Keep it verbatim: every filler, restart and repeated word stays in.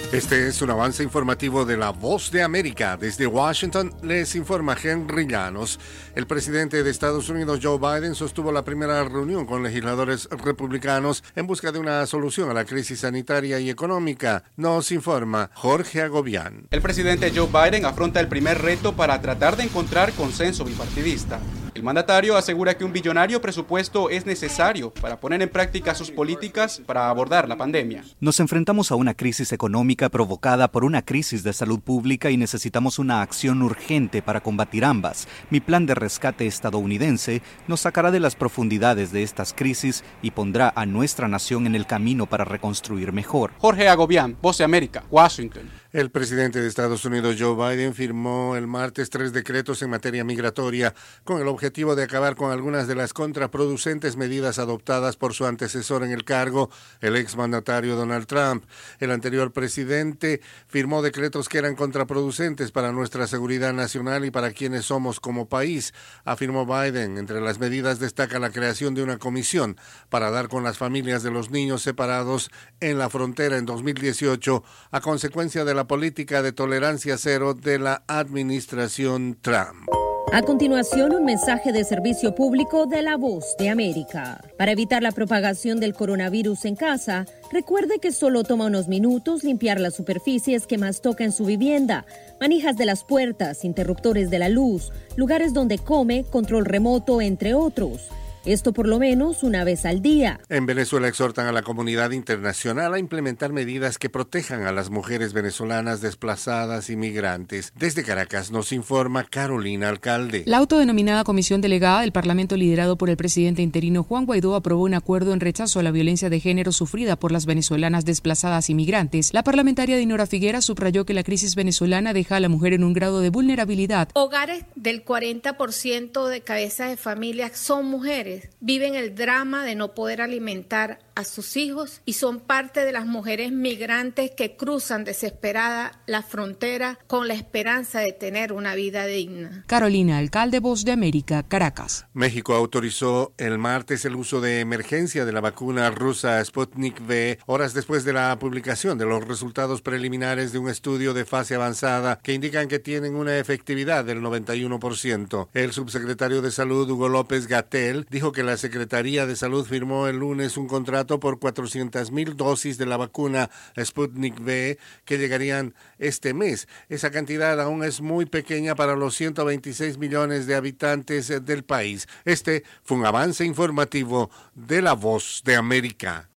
Este es un avance informativo de La Voz de América. Desde Washington les informa Henry Llanos. El presidente de Estados Unidos, Joe Biden, sostuvo la primera reunión con legisladores republicanos en busca de una solución a la crisis sanitaria y económica. Nos informa Jorge Agobián. El presidente Joe Biden afronta el primer reto para tratar de encontrar consenso bipartidista. El mandatario asegura que un billonario presupuesto es necesario para poner en práctica sus políticas para abordar la pandemia. Nos enfrentamos a una crisis económica provocada por una crisis de salud pública y necesitamos una acción urgente para combatir ambas. Mi plan de rescate estadounidense nos sacará de las profundidades de estas crisis y pondrá a nuestra nación en el camino para reconstruir mejor. Jorge Agobián, Voz de América, Washington. El presidente de Estados Unidos, Joe Biden, firmó el martes tres decretos en materia migratoria con el objetivo de acabar con algunas de las contraproducentes medidas adoptadas por su antecesor en el cargo, el exmandatario Donald Trump. El anterior presidente firmó decretos que eran contraproducentes para nuestra seguridad nacional y para quienes somos como país, afirmó Biden. Entre las medidas destaca la creación de una comisión para dar con las familias de los niños separados en la frontera en dos mil dieciocho a consecuencia de la política de tolerancia cero de la administración Trump. A continuación, un mensaje de servicio público de La Voz de América. Para evitar la propagación del coronavirus en casa, recuerde que solo toma unos minutos limpiar las superficies que más toca en su vivienda, manijas de las puertas, interruptores de la luz, lugares donde come, control remoto, entre otros. Esto por lo menos una vez al día. En Venezuela exhortan a la comunidad internacional a implementar medidas que protejan a las mujeres venezolanas desplazadas y migrantes. Desde Caracas nos informa Carolina Alcalde. La autodenominada Comisión Delegada del Parlamento, liderado por el presidente interino Juan Guaidó, aprobó un acuerdo en rechazo a la violencia de género sufrida por las venezolanas desplazadas y migrantes. La parlamentaria Dinora Figuera subrayó que la crisis venezolana deja a la mujer en un grado de vulnerabilidad. Hogares del cuarenta por ciento de cabezas de familias son mujeres. Viven el drama de no poder alimentar a sus hijos y son parte de las mujeres migrantes que cruzan desesperada la frontera con la esperanza de tener una vida digna. Carolina Alcalde, Voz de América, Caracas. México autorizó el martes el uso de emergencia de la vacuna rusa Sputnik V, horas después de la publicación de los resultados preliminares de un estudio de fase avanzada que indican que tienen una efectividad del noventa y uno por ciento. El subsecretario de Salud, Hugo López-Gatell, dijo que la Secretaría de Salud firmó el lunes un contrato por cuatrocientas mil dosis de la vacuna Sputnik V que llegarían este mes. Esa cantidad aún es muy pequeña para los ciento veintiséis millones de habitantes del país. Este fue un avance informativo de La Voz de América.